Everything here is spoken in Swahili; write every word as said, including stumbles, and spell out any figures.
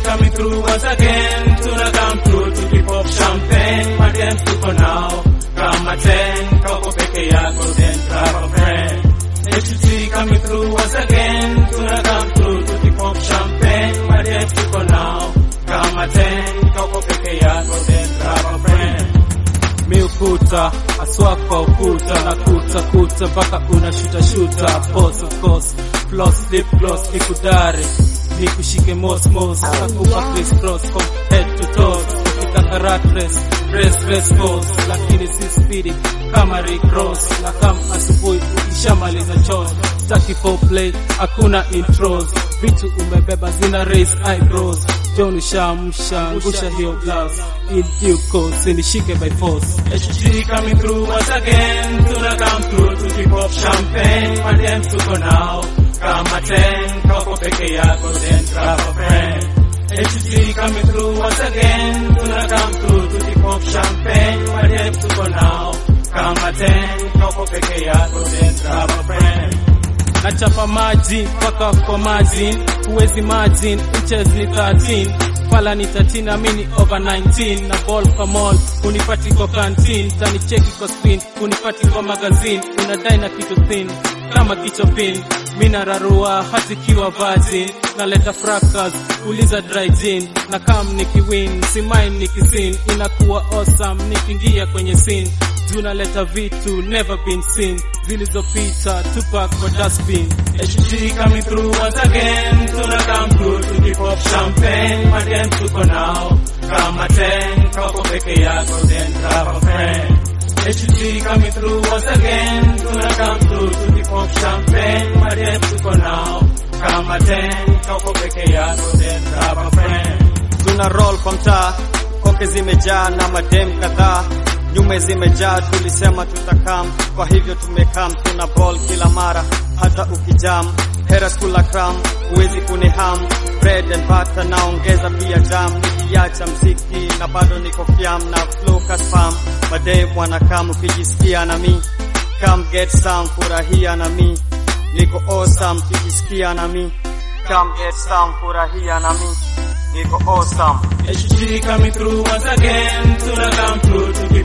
coming through once again. Tuna come through to keep up champagne. My damn super now. Kama ten, kako peke yako, then grab a friend. H T coming through once again. Tuna come through to keep up champagne. My damn super now. Kama ten, kako peke yako, then grab a friend. Mi ukuta, aswa kwa ukuta, na kuta kuta, baka una shuta shuta. Boss of course, floss, lip gloss, nikudare, nikushike mos mos, nakupa criss cross, from head to toes. Ukitaka rat race, race race course, lakini si speedy, kama Rick Ross. Na kama asubuhi, ukishamaliza chores, taki for play, hakuna intros. Vitu umebeba zina raise eyebrows. Don't shamsha, ngusha hiyo blouse. In due course, nishike by force. H G coming through once again. Tuna come through to keep up champagne. My damn super now. Kama ten, kako peke yako, then grab a friend. H G coming through once again. Tuna come through to keep up champagne. My damn super now. Kama ten, kako peke yako, then grab a friend. Nachapa maji, paka kwa maji, uwezi margin, inches ni thirteen, pala ni thirteen, amini over nineteen, na ball kwa mall, unipati kwa canteen, tani cheki kwa screen, unipati kwa magazine, unadai na kitu thin, kama kicho pin, mina rarua hati kiwa virgin, na leta fracas, uliza dry gin, na kam nikiwin, si mine nikisin, inakuwa awesome, nikingia kwenye scene. Tunaleta vitu never been seen, zilizopita tupa kwa dustbin. H G coming through once again. Tuna come through to keep up champagne. My damn super now. Kama ten, kako peke yako, then grab a friend. H G coming through once again. Tuna come through to keep up champagne. My damn super now. Kama ten, kako peke yako, then grab a friend. Tuna roll kwa mtaa, koke zimejaa na madem kadhaa. Nyume zimejaa, tulisema tutakam, kwa hivyo tumekam. Tuna ball kila mara, hata ukijam. Hera skula kram, uwezi kuniham. Bread and butter naongeza pia jam. Nikiacha mziki na bado niko fiam, na flow kasfam. Madem wanakam, ukijisikia na mi. Come get some, furahia na mi. Niko awesome, ukijisikia na mi. Come get some, furahia na mi. Niko awesome. H G coming through once again. Tuna come through to